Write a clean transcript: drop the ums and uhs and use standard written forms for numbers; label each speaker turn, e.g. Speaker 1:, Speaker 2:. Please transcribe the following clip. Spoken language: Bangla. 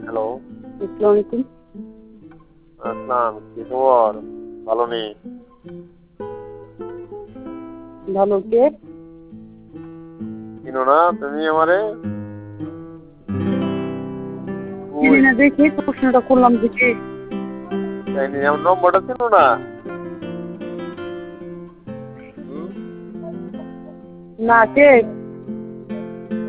Speaker 1: হ্যালো।
Speaker 2: আসসালামু আলাইকুম।
Speaker 1: আসসালাম, কি খবর? ভালো নেই।
Speaker 2: ভালো, কে?
Speaker 1: চিনো না তুমি আমারে?
Speaker 2: চিনি
Speaker 1: কই?
Speaker 2: না দেখি, প্রশ্নটা করলাম দেখি।
Speaker 1: জানি আমার নম্বরটা চিনো না? হুম?
Speaker 2: না, কে?